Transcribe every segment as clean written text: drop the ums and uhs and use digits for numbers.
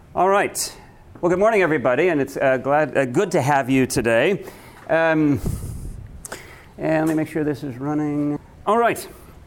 All right. Well, good morning, everybody, and it's good to have you today. And let me make sure this is running. All right.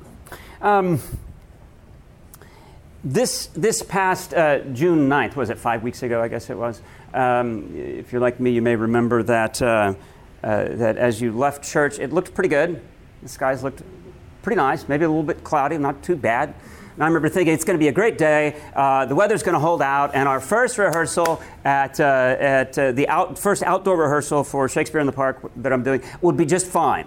This past June 9th, was it 5 weeks ago, I guess it was? If you're like me, you may remember that that as you left church, it looked pretty good. The skies looked pretty nice, maybe a little bit cloudy, not too bad. And I remember thinking it's going to be a great day. The weather's going to hold out, and our first rehearsal at the first outdoor rehearsal for Shakespeare in the Park that I'm doing would be just fine,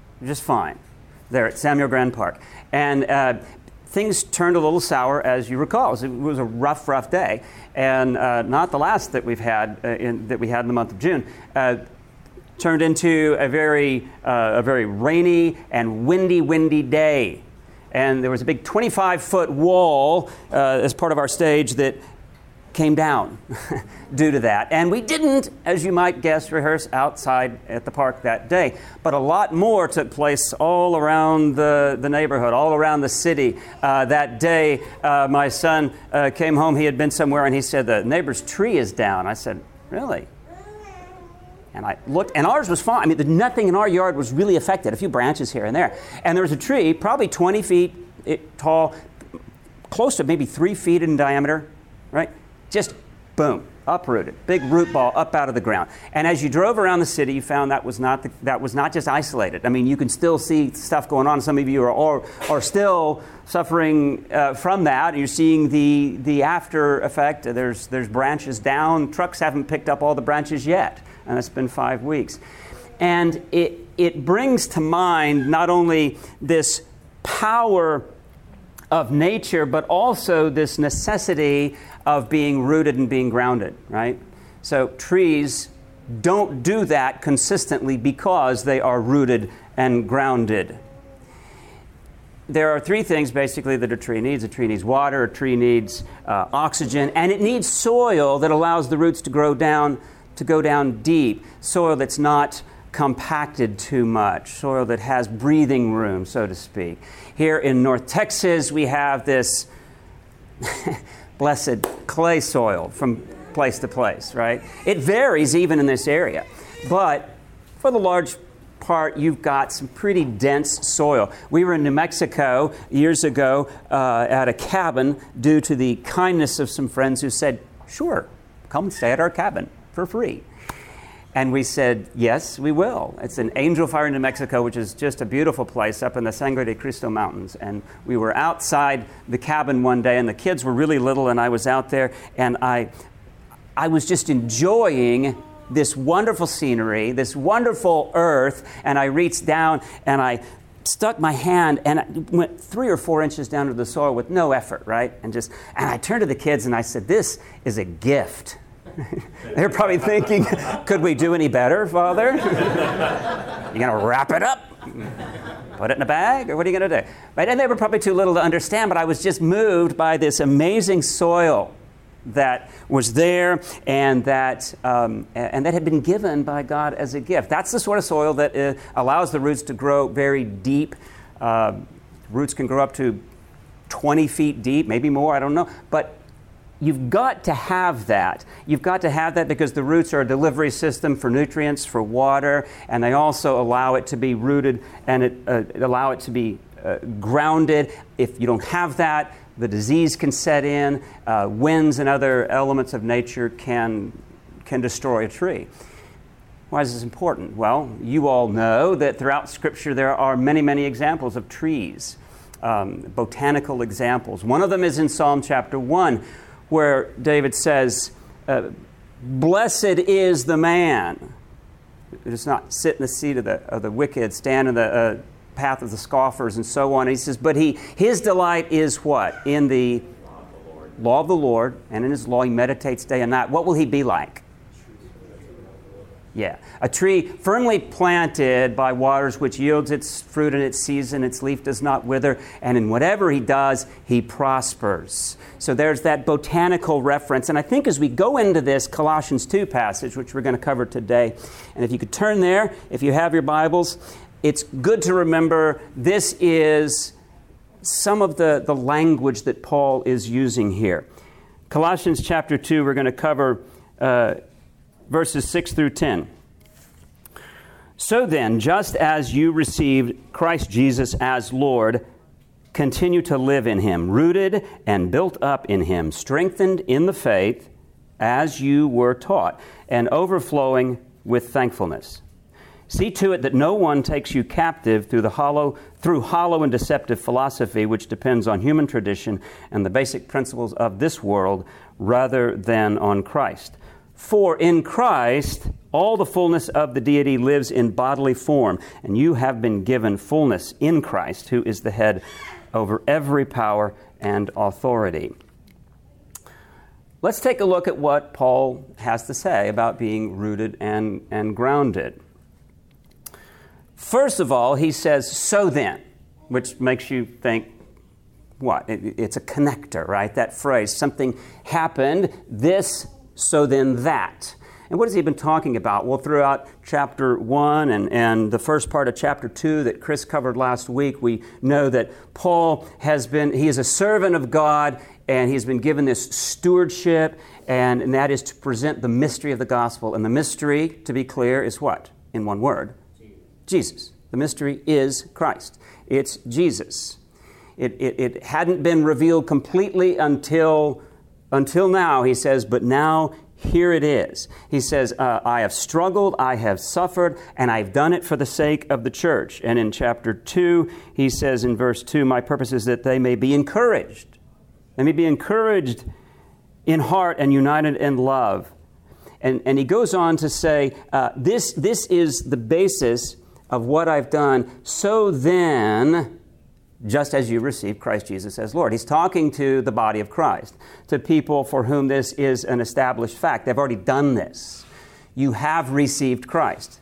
there at Samuel Grand Park. And things turned a little sour, as you recall. It was a rough day, and not the last that we've had that we had in the month of June. Turned into a very rainy and windy day. And there was a big 25-foot wall as part of our stage that came down due to that. And we didn't, as you might guess, rehearse outside at the park that day. But a lot more took place all around the neighborhood, all around the city. That day, my son came home. He had been somewhere, and he said, the neighbor's tree is down. I said, really? And I looked, and ours was fine. I mean, nothing in our yard was really affected, a few branches here and there. And there was a tree, probably 20 feet tall, close to maybe 3 feet in diameter, right? Just boom, uprooted, big root ball up out of the ground. And as you drove around the city, you found that was not just isolated. I mean, you can still see stuff going on. Some of you are still suffering from that. You're seeing the after effect. There's branches down. Trucks haven't picked up all the branches yet. And it's been 5 weeks. And it brings to mind not only this power of nature, but also this necessity of being rooted and being grounded, right? So trees don't do that consistently because they are rooted and grounded. There are three things basically that a tree needs. A tree needs water, a tree needs oxygen, and it needs soil that allows the roots to go down deep, soil that's not compacted too much, soil that has breathing room, so to speak. Here in North Texas, we have this blessed clay soil from place to place, right? It varies even in this area, but for the large part, you've got some pretty dense soil. We were in New Mexico years ago at a cabin due to the kindness of some friends who said, sure, come and stay at our cabin for free. And we said, yes, we will. It's in Angel Fire, New Mexico, which is just a beautiful place up in the Sangre de Cristo Mountains. And we were outside the cabin one day, and the kids were really little, and I was out there, and I was just enjoying this wonderful scenery, this wonderful earth, and I reached down, and I stuck my hand, and I went 3 or 4 inches down to the soil with no effort, right? And I turned to the kids, and I said, this is a gift. They're probably thinking, could we do any better, Father? You going to wrap it up? Put it in a bag? Or what are you going to do? Right? And they were probably too little to understand, but I was just moved by this amazing soil that was there and that had been given by God as a gift. That's the sort of soil that allows the roots to grow very deep. Roots can grow up to 20 feet deep, maybe more, I don't know. But you've got to have that. You've got to have that because the roots are a delivery system for nutrients, for water, and they also allow it to be rooted and allow it to be grounded. If you don't have that, the disease can set in. Winds and other elements of nature can destroy a tree. Why is this important? Well, you all know that throughout Scripture there are many, many examples of trees, botanical examples. One of them is in Psalm chapter 1, where David says, blessed is the man who does not sit in the seat of the wicked, stand in the path of the scoffers, and so on. And he says, but his delight is what? In the law of the Lord, and in his law he meditates day and night. What will he be like? Yeah, a tree firmly planted by waters which yields its fruit in its season, its leaf does not wither, and in whatever he does, he prospers. So there's that botanical reference. And I think as we go into this Colossians 2 passage, which we're going to cover today, and if you could turn there, if you have your Bibles, it's good to remember this is some of the language that Paul is using here. Colossians chapter 2, we're going to cover verses 6 through 10. So then, just as you received Christ Jesus as Lord, continue to live in him, rooted and built up in him, strengthened in the faith as you were taught, and overflowing with thankfulness. See to it that no one takes you captive through hollow and deceptive philosophy, which depends on human tradition and the basic principles of this world, rather than on Christ. For in Christ, all the fullness of the deity lives in bodily form, and you have been given fullness in Christ, who is the head over every power and authority. Let's take a look at what Paul has to say about being rooted and grounded. First of all, he says, so then, which makes you think, what? It's a connector, right? That phrase, something happened, this, so then that. And what has he been talking about? Well, throughout chapter 1 and the first part of chapter 2 that Chris covered last week, we know that Paul he is a servant of God, and he's been given this stewardship, and that is to present the mystery of the gospel. And the mystery, to be clear, is what? In one word. Jesus. The mystery is Christ. It's Jesus. It hadn't been revealed completely until now, he says, but now here it is. He says, I have struggled, I have suffered, and I've done it for the sake of the church. And in chapter 2, he says in verse 2, my purpose is that they may be encouraged. They may be encouraged in heart and united in love. And he goes on to say, this is the basis of what I've done. So then, just as you received Christ Jesus as Lord. He's talking to the body of Christ, to people for whom this is an established fact. They've already done this. You have received Christ.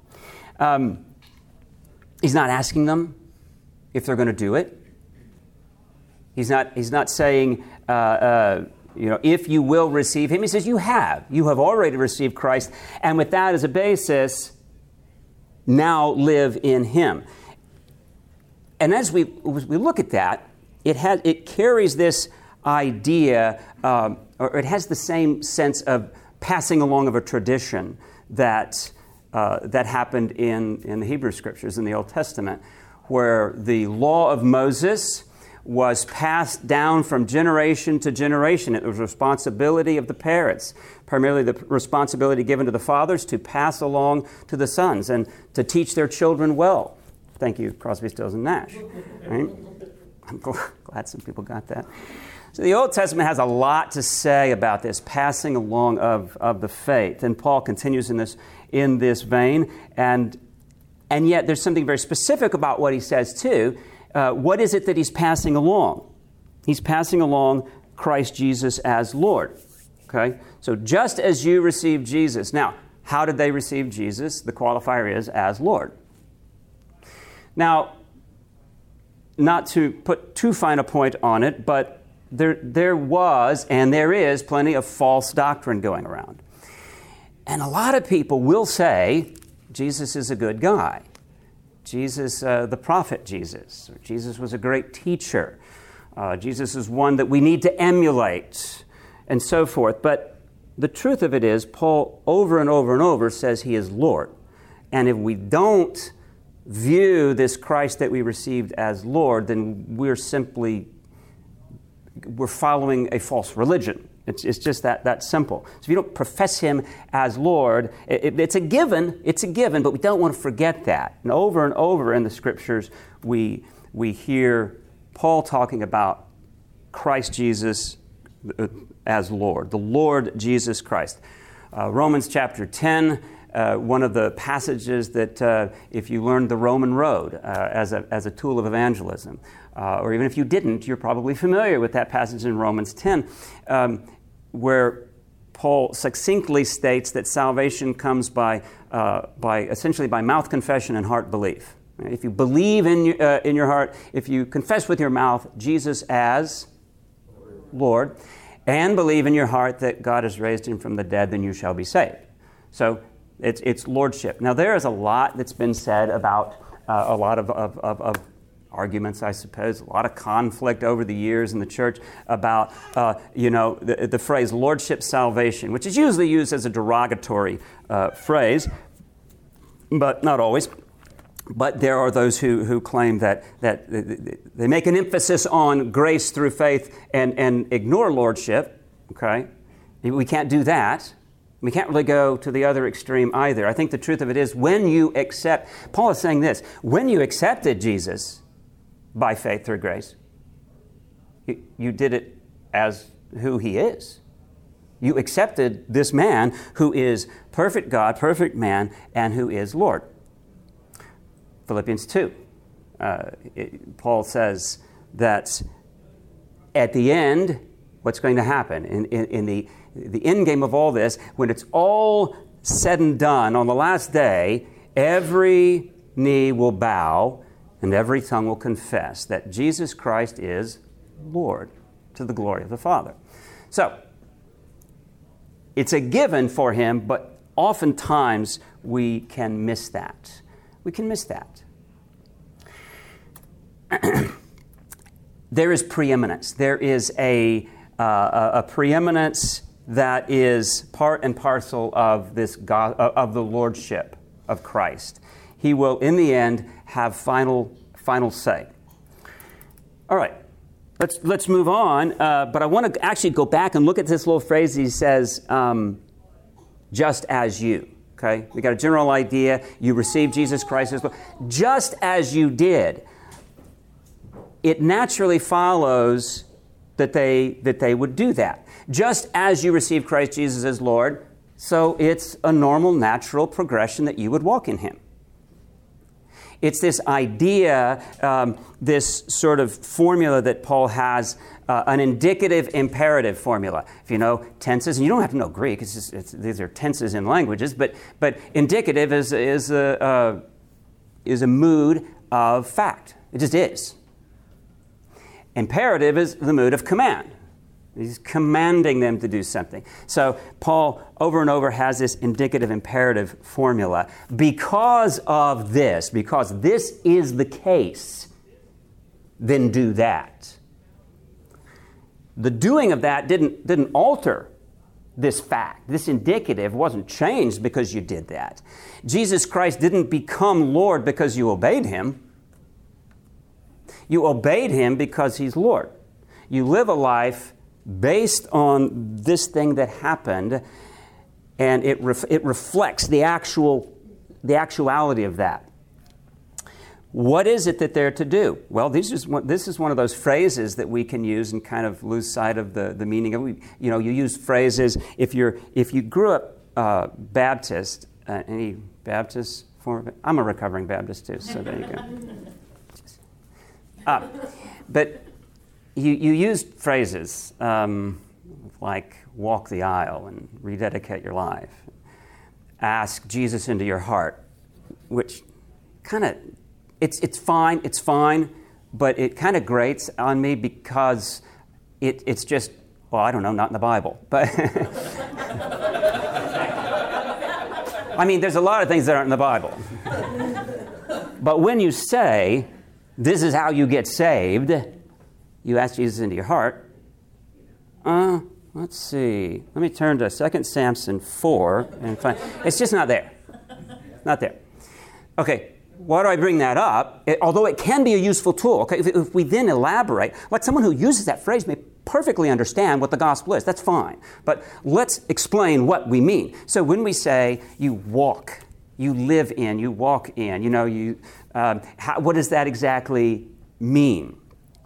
He's not asking them if they're going to do it. He's not saying, if you will receive him. He says, you have. You have already received Christ. And with that as a basis, now live in him. And as we look at that, it carries this idea, or it has the same sense of passing along of a tradition that happened in the Hebrew Scriptures in the Old Testament, where the law of Moses was passed down from generation to generation. It was responsibility of the parents, primarily the responsibility given to the fathers to pass along to the sons and to teach their children well. Thank you, Crosby, Stills, and Nash. Right? I'm glad some people got that. So the Old Testament has a lot to say about this passing along of the faith. And Paul continues in this vein. And yet there's something very specific about what he says too. What is it that he's passing along? He's passing along Christ Jesus as Lord. Okay? So just as you received Jesus. Now, how did they receive Jesus? The qualifier is as Lord. Now, not to put too fine a point on it, but there was and there is plenty of false doctrine going around. And a lot of people will say, Jesus is a good guy. Jesus, the prophet Jesus. Jesus was a great teacher. Jesus is one that we need to emulate, and so forth. But the truth of it is, Paul over and over and over says he is Lord. And if we don't view this Christ that we received as Lord, then we're following a false religion. It's just that simple. So if you don't profess him as Lord, it's a given, but we don't want to forget that. And over in the Scriptures, we hear Paul talking about Christ Jesus as Lord, the Lord Jesus Christ. Romans chapter 10, one of the passages that if you learned the Roman road as a tool of evangelism, or even if you didn't, you're probably familiar with that passage in Romans 10, where Paul succinctly states that salvation comes by essentially by mouth confession and heart belief. If you believe in your heart, if you confess with your mouth Jesus as Lord, and believe in your heart that God has raised him from the dead, then you shall be saved. So it's lordship. Now there is a lot that's been said about a lot of arguments, I suppose, a lot of conflict over the years in the church about, the phrase lordship salvation, which is usually used as a derogatory phrase, but not always. But there are those who claim that they make an emphasis on grace through faith and ignore lordship, okay? We can't do that. We can't really go to the other extreme either. I think the truth of it is when you accept, Paul is saying this, when you accepted Jesus by faith through grace, you did it as who he is. You accepted this man who is perfect God, perfect man, and who is Lord. Philippians 2, Paul says that at the end, what's going to happen in the end game of all this, when it's all said and done, on the last day, every knee will bow and every tongue will confess that Jesus Christ is Lord, to the glory of the Father. So, it's a given for him, but oftentimes we can miss that. We can miss that. There is preeminence. There is a preeminence that is part and parcel of this of the lordship of Christ. He will, in the end, have final say. All right, let's move on. But I want to actually go back and look at this little phrase. He says, "Just as you." Okay, we got a general idea. You received Jesus Christ as Lord, just as you did. It naturally follows that they would do that. Just as you received Christ Jesus as Lord, so it's a normal, natural progression that you would walk in him. It's this idea, this sort of formula that Paul has, an indicative imperative formula. If you know tenses, and you don't have to know Greek, these are tenses in languages, but indicative is a mood of fact. It just is. Imperative is the mood of command. He's commanding them to do something. So Paul over and over has this indicative imperative formula. Because of this, because this is the case, then do that. The doing of that didn't alter this fact. This indicative wasn't changed because you did that. Jesus Christ didn't become Lord because you obeyed him. You obeyed him because he's Lord. You live a life based on this thing that happened, and it reflects the actuality of that. What is it that they're to do? Well, this is one of those phrases that we can use and kind of lose sight of the meaning of. You use phrases if you grew up Baptist. Any Baptist form of it? I'm a recovering Baptist too, so there you go. But you used phrases like walk the aisle and rededicate your life, ask Jesus into your heart, which kind of, it's fine, but it kind of grates on me because it's just, well, I don't know, not in the Bible. But I mean, there's a lot of things that aren't in the Bible. But when you say, this is how you get saved, you ask Jesus into your heart. Let's see. Let me turn to 2 Samson 4 and find. It's just not there. Not there. Okay, why do I bring that up? Although it can be a useful tool. Okay, if we then elaborate, like someone who uses that phrase may perfectly understand what the gospel is. That's fine. But let's explain what we mean. So when we say you walk, you live in, you walk in, what does that exactly mean?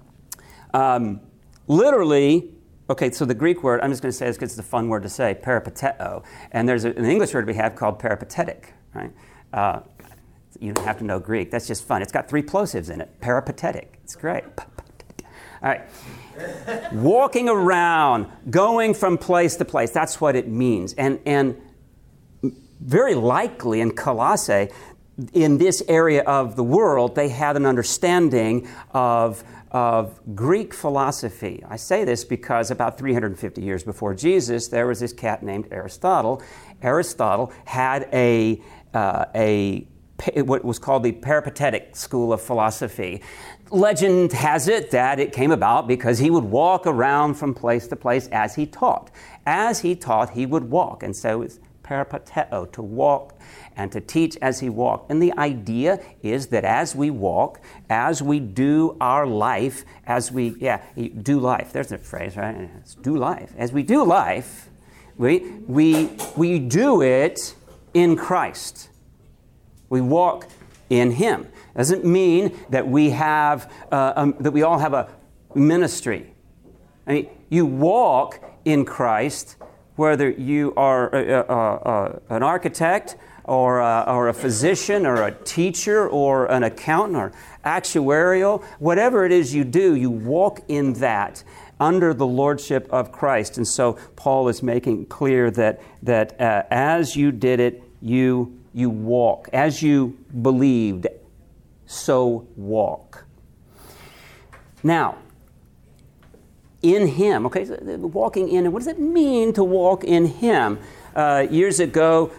Literally, okay, so the Greek word, I'm just going to say this because it's a fun word to say, peripateo, and there's an English word we have called peripatetic, right? You don't have to know Greek. That's just fun. It's got 3 plosives in it. Peripatetic. It's great. All right. Walking around, going from place to place. That's what it means. And very likely in Colossae, in this area of the world, they had an understanding of Greek philosophy. I say this because about 350 years before Jesus, there was this cat named Aristotle. Aristotle had what was called the Peripatetic school of philosophy. legend has it that it came about because he would walk around from place to place as he taught. As he taught, he would walk. And so it's peripateo, to walk and to teach as he walked. And the idea is that as we walk, as we do our life, as we, do life. There's a phrase, right? It's do life. As we do life, we do it in Christ. We walk in Him. Doesn't mean that we have that we all have a ministry. I mean, you walk in Christ, whether you are an architect or a physician or a teacher or an accountant or actuarial, whatever it is you do, you walk in that under the lordship of Christ. And so Paul is making clear that as you did it, you walk. As you believed, so walk. Now, in Him, okay, walking in Him, what does it mean to walk in Him? Years ago,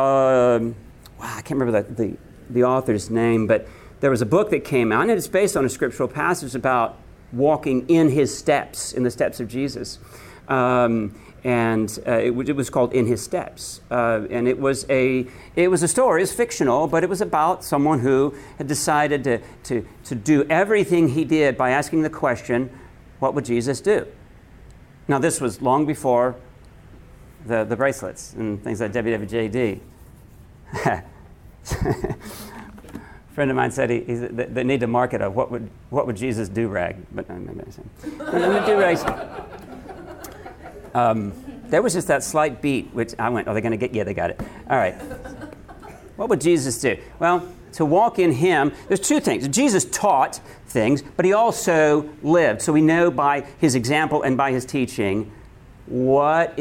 I can't remember the author's name, but there was a book that came out, and it's based on a scriptural passage about walking in His steps, in the steps of Jesus. It was called In His Steps. And it was a story, it's fictional, but it was about someone who had decided to do everything he did by asking the question, what would Jesus do? Now, this was long before the bracelets and things like WWJD. A friend of mine said they need to market a what would Jesus do rag, but do-rags. There was just that slight beat, which I went, they're going to get, yeah, they got it. All right. What would Jesus do? Well, to walk in Him, there's two things. Jesus taught things, but He also lived. So we know by His example and by His teaching what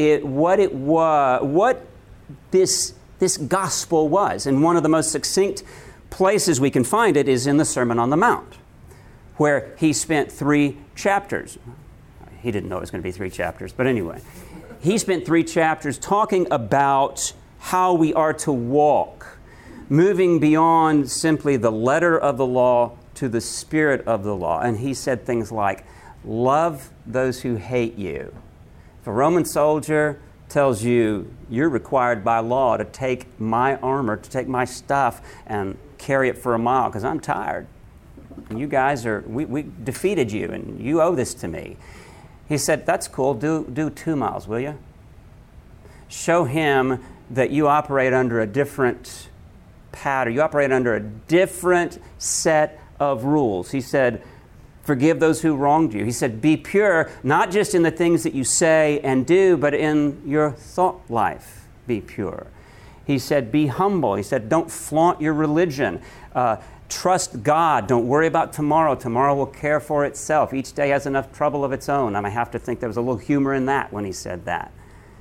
this gospel was. And one of the most succinct places we can find it is in the Sermon on the Mount, where He spent 3 chapters. He didn't know it was going to be 3 chapters, but anyway. He spent 3 chapters talking about how we are to walk, moving beyond simply the letter of the law to the spirit of the law. And he said things like, love those who hate you. If a Roman soldier tells you you're required by law to take my armor, to take my stuff and carry it for a mile because I'm tired. You guys we defeated you and you owe this to me. He said, that's cool, do 2 miles, will you? Show him that you operate under a different pattern. You operate under a different set of rules. He said, forgive those who wronged you. He said, be pure, not just in the things that you say and do, but in your thought life, be pure. He said, be humble. He said, don't flaunt your religion. Trust God. Don't worry about tomorrow. Tomorrow will care for itself. Each day has enough trouble of its own. And I have to think there was a little humor in that when he said that.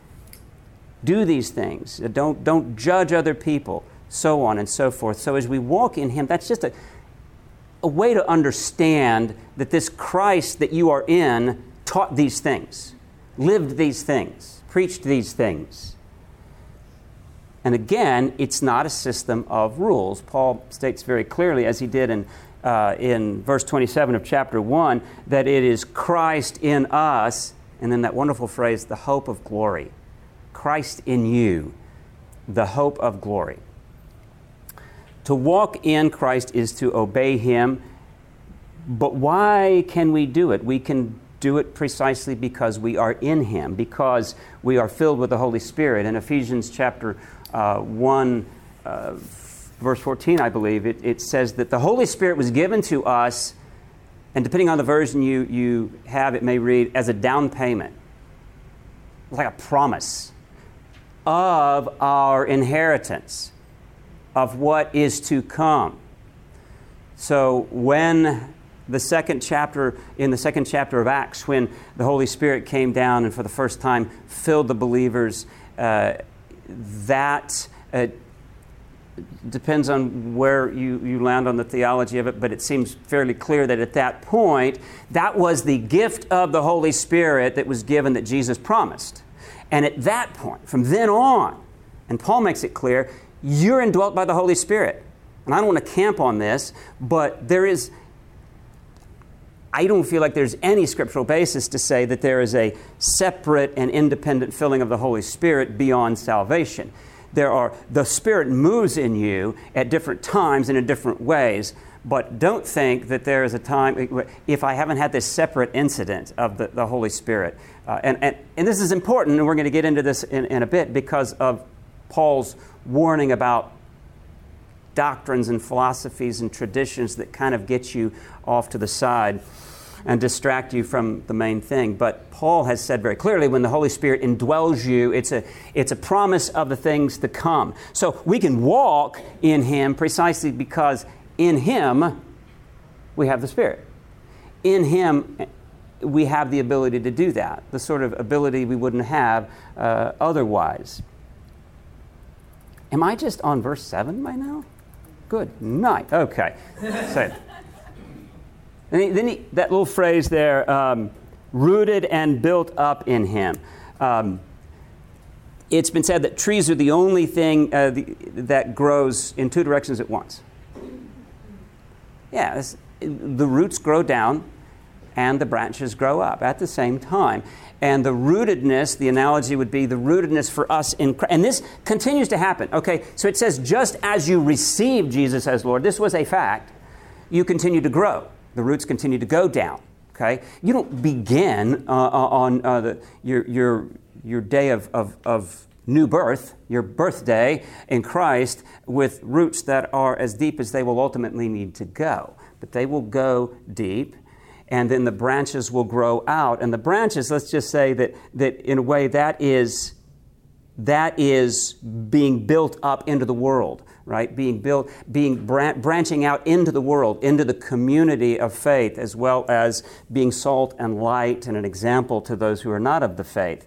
Do these things. Don't judge other people, so on and so forth. So as we walk in Him, that's just a way to understand that this Christ that you are in taught these things, lived these things, preached these things. And again, it's not a system of rules. Paul states very clearly, as he did in verse 27 of chapter 1, that it is Christ in us, and then that wonderful phrase, the hope of glory. Christ in you, the hope of glory. To walk in Christ is to obey Him. But why can we do it? We can do it precisely because we are in Him, because we are filled with the Holy Spirit. In Ephesians chapter 1, verse 14, I believe, it says that the Holy Spirit was given to us, and depending on the version you have, it may read as a down payment. It's like a promise of our inheritance, of what is to come. So when in the second chapter of Acts, when the Holy Spirit came down and for the first time filled the believers, that depends on where you land on the theology of it, but it seems fairly clear that at that point, that was the gift of the Holy Spirit that was given that Jesus promised. And at that point, from then on, and Paul makes it clear, you're indwelt by the Holy Spirit. And I don't want to camp on this, but there is I don't feel like there's any scriptural basis to say that there is a separate and independent filling of the Holy Spirit beyond salvation. The Spirit moves in you at different times and in different ways, but don't think that there is a time, if I haven't had this separate incident of the Holy Spirit. And this is important, and we're going to get into this in a bit because of Paul's warning about doctrines and philosophies and traditions that kind of get you off to the side and distract you from the main thing. But Paul has said very clearly, when the Holy Spirit indwells you, it's a promise of the things to come. So we can walk in Him precisely because in Him we have the Spirit. In Him we have the ability to do that, the sort of ability we wouldn't have otherwise. Am I just on verse 7 by now? Good night. Okay. So, then that little phrase there, rooted and built up in Him. It's been said that trees are the only thing that grows in two directions at once. Yeah, the roots grow down and the branches grow up at the same time. And the rootedness, the analogy would be the rootedness for us in Christ. And this continues to happen. Okay, so it says, just as you receive Jesus as Lord, this was a fact, you continue to grow. The roots continue to go down. Okay, you don't begin on your day of new birth, your birthday in Christ, with roots that are as deep as they will ultimately need to go. But they will go deep. And then the branches will grow out. And the branches, let's just say that in a way that is being built up into the world, right? Branching out into the world, into the community of faith, as well as being salt and light and an example to those who are not of the faith.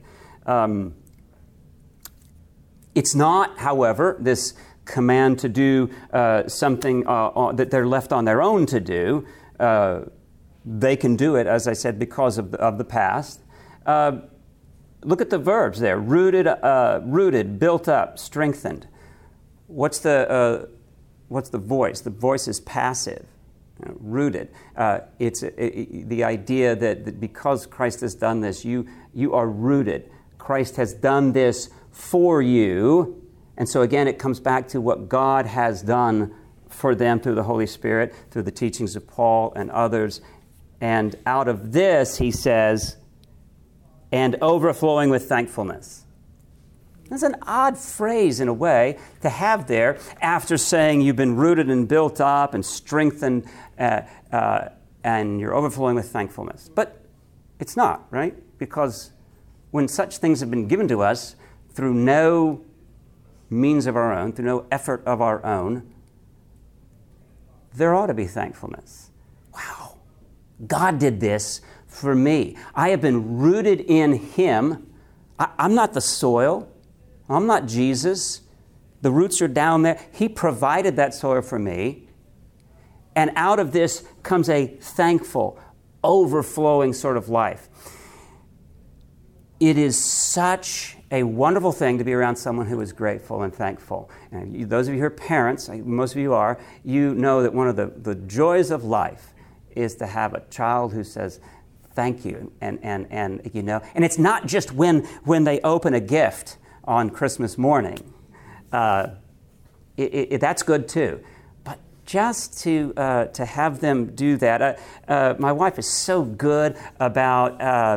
It's not, however, this command to do something that they're left on their own to do. They can do it, as I said, because of the past. Look at the verbs there: rooted, built up, strengthened. What's the voice? The voice is passive. Rooted. It's the idea that because Christ has done this, you are rooted. Christ has done this for you, and so again, it comes back to what God has done for them through the Holy Spirit, through the teachings of Paul and others. And out of this, he says, and overflowing with thankfulness. That's an odd phrase in a way to have there after saying you've been rooted and built up and strengthened and you're overflowing with thankfulness. But it's not, right? Because when such things have been given to us through no means of our own, through no effort of our own, there ought to be thankfulness. Wow. God did this for me. I have been rooted in Him. I'm not the soil. I'm not Jesus. The roots are down there. He provided that soil for me. And out of this comes a thankful, overflowing sort of life. It is such a wonderful thing to be around someone who is grateful and thankful. And those of you who are parents, most of you are, you know that one of the joys of life is to have a child who says, thank you. And you know, and it's not just when they open a gift on Christmas morning. That's good too. But just to have them do that. My wife is so good about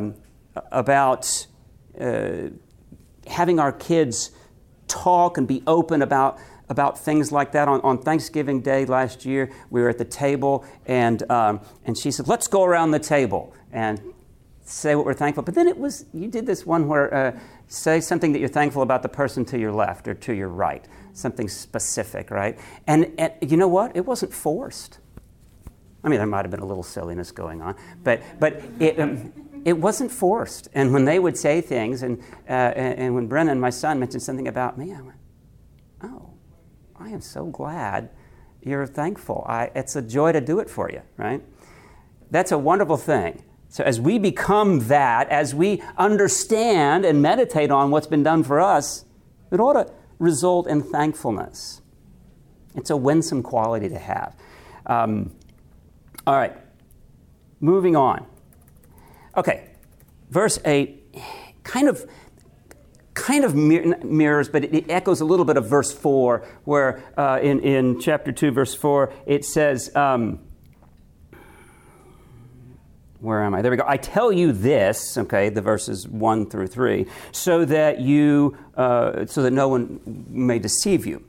having our kids talk and be open about things like that. On Thanksgiving Day last year, we were at the table, and she said, let's go around the table and say what we're thankful. But then you did this one where say something that you're thankful about the person to your left or to your right, something specific, right? And you know what? It wasn't forced. I mean, there might have been a little silliness going on, but it wasn't forced. And when they would say things, and when Brennan, my son, mentioned something about me, I went, oh, I am so glad you're thankful. It's a joy to do it for you, right? That's a wonderful thing. So as we become that, as we understand and meditate on what's been done for us, it ought to result in thankfulness. It's a winsome quality to have. All right. moving on. Okay, verse 8 kind of mirrors, but it echoes a little bit of verse 4, where in chapter 2, verse 4, it says, where am I? There we go. I tell you this, okay, the verses 1 through 3, so that no one may deceive you.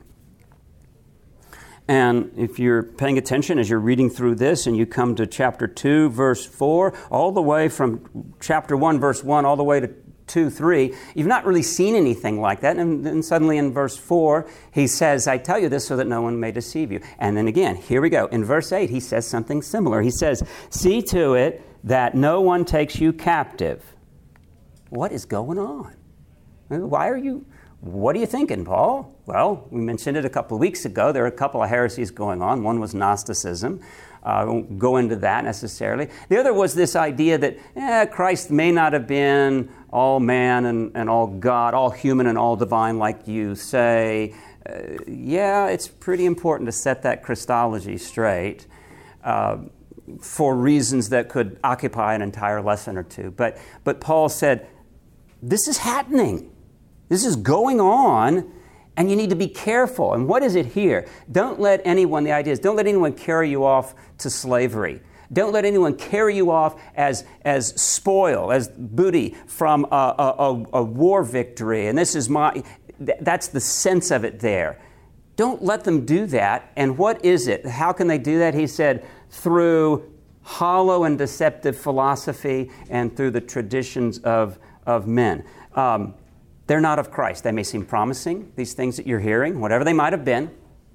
And if you're paying attention as you're reading through this and you come to chapter 2, verse 4, all the way from chapter 1, verse 1, all the way to 2, 3, you've not really seen anything like that. And then suddenly in verse 4, he says, I tell you this so that no one may deceive you. And then again, here we go. In verse 8, he says something similar. He says, see to it that no one takes you captive. What is going on? What are you thinking, Paul? Well, we mentioned it a couple of weeks ago. There are a couple of heresies going on. One was Gnosticism. I won't go into that necessarily. The other was this idea that Christ may not have been all man and all God, all human and all divine like you say. It's pretty important to set that Christology straight for reasons that could occupy an entire lesson or two. But Paul said, this is happening. This is going on, and you need to be careful. And what is it here? Don't let anyone carry you off to slavery. Don't let anyone carry you off as spoil, as booty from a war victory. And that's the sense of it there. Don't let them do that. And what is it? How can they do that? He said, through hollow and deceptive philosophy and through the traditions of men. They're not of Christ. They may seem promising, these things that you're hearing, whatever they might have been.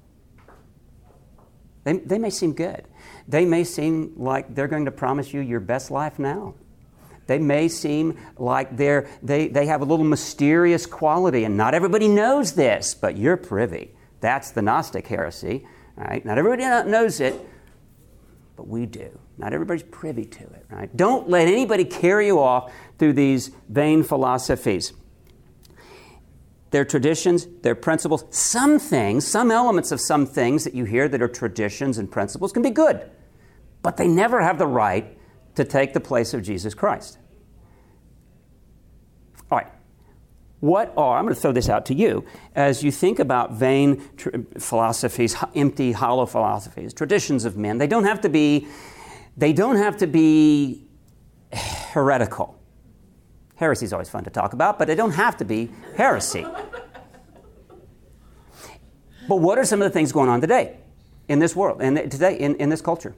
They may seem good. They may seem like they're going to promise you your best life now. They may seem like they have a little mysterious quality, and not everybody knows this, but you're privy. That's the Gnostic heresy. Right? Not everybody knows it, but we do. Not everybody's privy to it. Right? Don't let anybody carry you off through these vain philosophies. Their traditions, their principles, some elements of some things that you hear that are traditions and principles can be good, but they never have the right to take the place of Jesus Christ. All right. I'm going to throw this out to you. As you think about vain philosophies, empty, hollow philosophies, traditions of men, they don't have to be heretical. Heresy is always fun to talk about, but they don't have to be heresy. But what are some of the things going on today in this world, and today in this culture?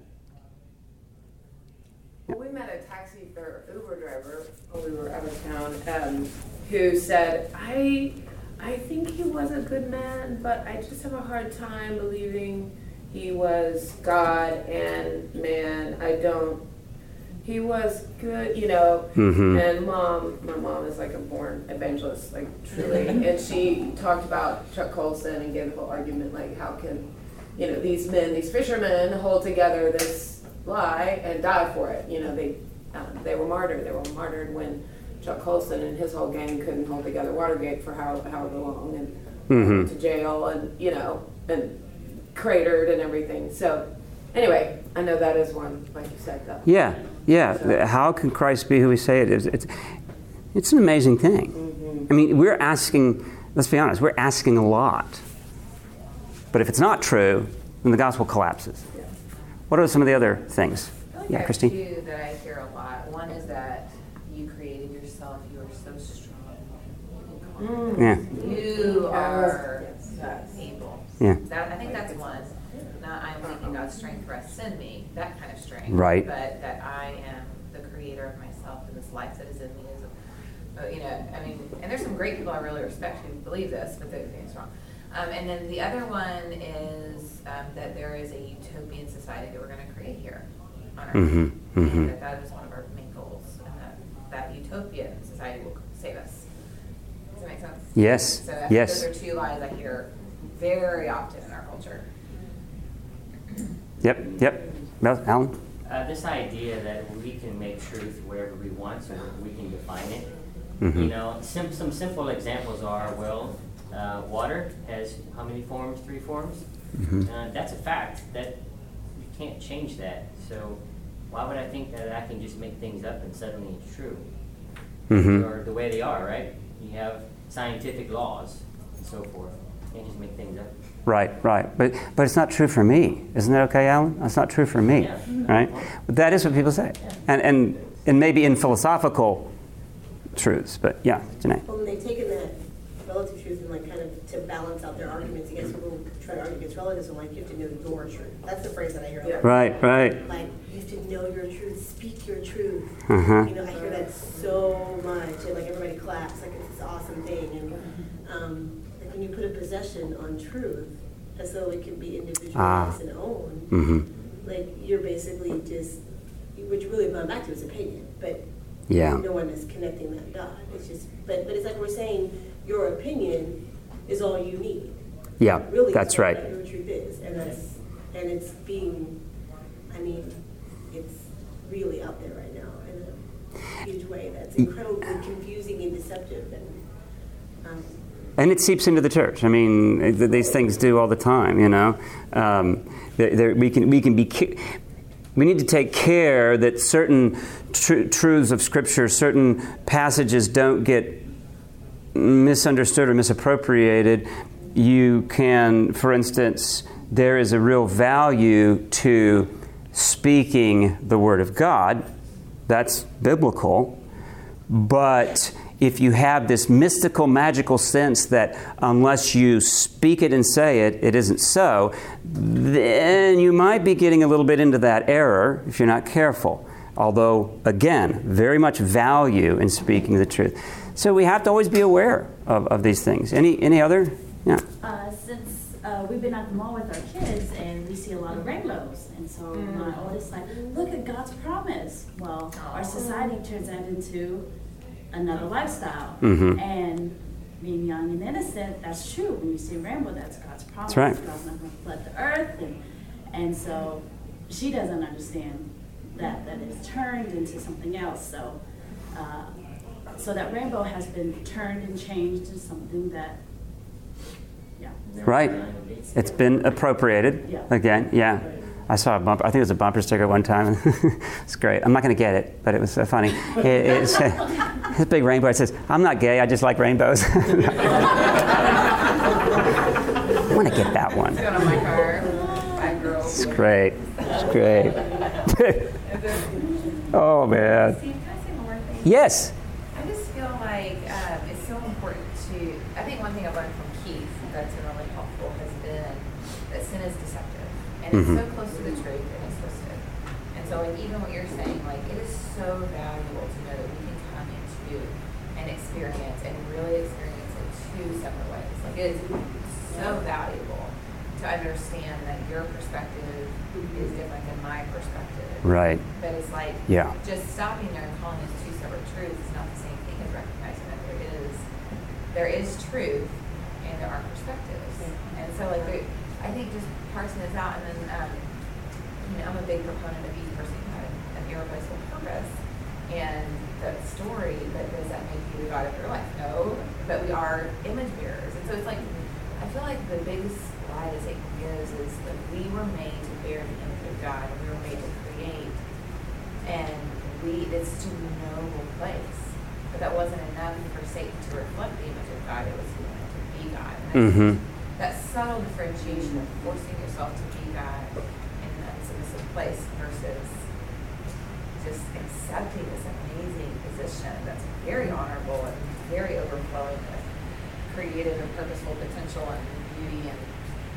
Well, we met a taxi or Uber driver when we were out of town who said, I think he was a good man, but I just have a hard time believing he was God and man. He was good, Mm-hmm. And my mom is like a born evangelist, like truly. And she talked about Chuck Colson and gave the whole argument, like how can, these fishermen hold together this lie and die for it. They were martyred. They were martyred when Chuck Colson and his whole gang couldn't hold together Watergate for however long, and went to jail and cratered and everything. So anyway, I know that is one, like you said, though. Yeah. So. How can Christ be who we say it is? It's an amazing thing. Mm-hmm. I mean, we're asking, let's be honest, we're asking a lot. But if it's not true, then the gospel collapses. Yeah. What are some of the other things? Yeah, Christine? Two that I hear a lot. One is that you created yourself. You are so strong. Yeah. You are able. Yeah. I think that's one. Not I'm thinking God's strength rests in me, that kind of strength. Right. But that I am the creator of myself, and this life that is in me is, and there's some great people I really respect who believe this, but they're doing it's wrong. And then the other one is that there is a utopian society that we're going to create here on Earth. Mm-hmm. Mm-hmm. And that is one of our main goals, and that utopian society will save us. Does that make sense? Yes. So yes. Those are two lies I hear very often in our culture. Yep. Well, Alan? This idea that we can make truth wherever we want, so we can define it. Mm-hmm. Some simple examples are, water has how many forms? 3 forms. Mm-hmm. That's a fact. That you can't change that. So why would I think that I can just make things up and suddenly it's true? Mm-hmm. Or the way they are, right? You have scientific laws and so forth. You can't just make things up. Right. But it's not true for me. Isn't that okay, Alan? That's not true for me, Yeah. right? But that is what people say. And maybe in philosophical truths, but yeah, Janae. Well, and they've taken that relative truth and like kind of to balance out their arguments against people who try to argue against relativism, like you have to know your truth. That's the phrase that I hear a lot. Right. Like you have to know your truth, speak your truth. Uh-huh. You know, I hear that so much, and like everybody claps, like it's this awesome thing. And like when you put a possession on truth, as though it can be individualized and owned, Mm-hmm. like you're basically just, which really going back to is opinion, but Yeah. no one is connecting that dot. It's just, but it's like we're saying, your opinion is all you need. Yeah, Really, that's what right. Your truth is, and it's being, I mean, it's really out there right now in a huge way that's incredibly confusing and deceptive, And it seeps into the church. I mean, these things do all the time, you know. We need to take care that certain truths of Scripture, certain passages don't get misunderstood or misappropriated. You can, for instance, there is a real value to speaking the Word of God. That's biblical. But if you have this mystical, magical sense that unless you speak it and say it, it isn't so, then you might be getting a little bit into that error if you're not careful. Although, again, very much value in speaking the truth. So we have to always be aware of these things. Any other? Yeah. Since we've been at the mall with our kids and we see a lot of rainbows, and so my oldest like, look at God's promise. Well, our society turns that into another lifestyle. Mm-hmm. And being young and innocent, that's true. When you see a rainbow, that's God's promise. That's right. God's not going to flood the earth, and so she doesn't understand that it's turned into something else. So. So that rainbow has been turned and changed to something that, yeah. Right. It's been appropriated. Yeah. Again, yeah. I saw a bumper. I think it was a bumper sticker one time. It's great. I'm not going to get it, but it was so funny. It's a big rainbow. It says, "I'm not gay. I just like rainbows." I want to get that one. It's going on my car. Bye, girls. It's great. It's great. Oh man. Steve, can I say one more thing? Yes. I just feel like it's so important to, I think one thing I've learned from Keith that's been really helpful has been that sin is deceptive. And it's so close to the truth and it's twisted. And so like even what you're saying, like it is so valuable to know that we can come into an experience and really experience it two separate ways. Like it is so valuable to understand that your perspective is different than my perspective. Right. But it's like just stopping there and calling it two separate truths is not the same thing as recognizing that there is truth and there are perspectives. And so like I think just parsing this out, and then I'm a big proponent of each person having an irreplaceable purpose and that story. But does that make you the God of your life? No, but we are image bearers. And so it's like I feel like the biggest lie that Satan gives is that we were made to bear the image of God, and we were made to create, and it's to a noble place. But that wasn't enough for Satan to reflect the image of God. It was he wanted to be God. And that subtle differentiation of forcing yourself to be God in a submissive place versus just accepting this amazing position that's very honorable and very overflowing with creative and purposeful potential and beauty and,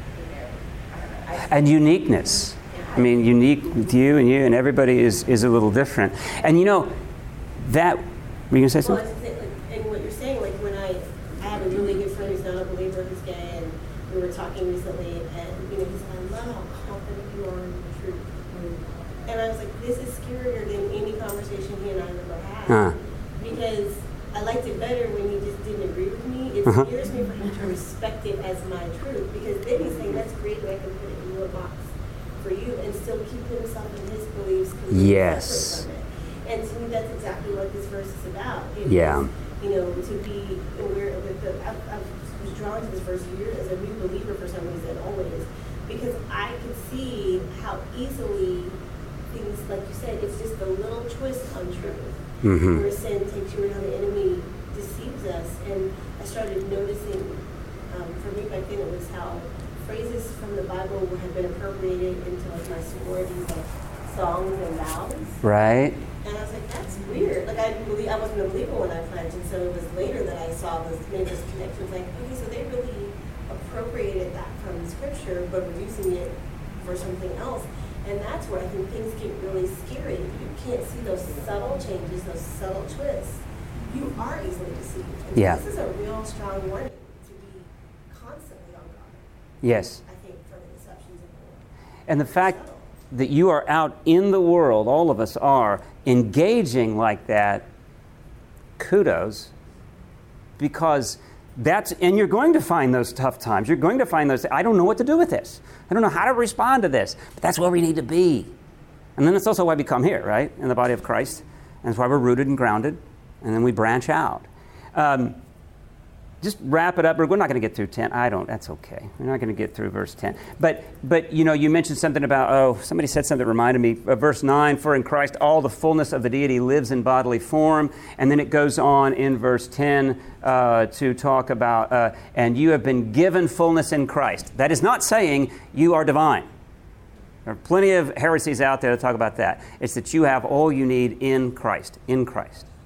I don't know. And uniqueness. I mean, unique with you, and everybody is a little different. And you know, that, were you going to say Well, I something? was gonna say, like, and what you're saying, like when I have a really good friend who's not a believer who's gay, and we were talking recently, and he said, I love how confident you are in the truth. And I was like, this is scarier than any conversation he and I have ever had. Because I liked it better when he just didn't agree with me. It scares me for him to respect it as my truth, because then he's saying, that's great that I can put it in your box for you and still keep himself in his beliefs completely separate from it. And to me, that's exactly what this verse is about. It is, to be aware of it. I was drawn to this verse years as a new believer for some reason, always, because I could see how easily things, like you said, it's just a little twist on truth. Mhm. Where sin takes you and how the enemy deceives us. And I started noticing, for me back then, it was how phrases from the Bible have been appropriated into like my sororities, like songs and vows. Right. And I was like, that's weird. Like I wasn't a believer when I pledged, and so it was later that I saw made those connections. Like, okay, so they really appropriated that from Scripture, but were using it for something else. And that's where I think things get really scary. You can't see those subtle changes, those subtle twists. You are easily deceived. And Yeah. this is a real strong warning to be constantly on guard. Yes. I think for the deceptions of the world. And the fact that you are out in the world, all of us are, engaging like that, kudos, because and you're going to find those tough times. You're going to find those, I don't know what to do with this. I don't know how to respond to this. But that's where we need to be. And then that's also why we come here, right, in the body of Christ. And that's why we're rooted and grounded. And then we branch out. Just wrap it up. We're not going to get through 10. That's okay. We're not going to get through verse 10. But you mentioned something about, somebody said something that reminded me of verse 9, for in Christ all the fullness of the deity lives in bodily form. And then it goes on in verse 10 to talk about, and you have been given fullness in Christ. That is not saying you are divine. There are plenty of heresies out there that talk about that. It's that you have all you need in Christ, in Christ.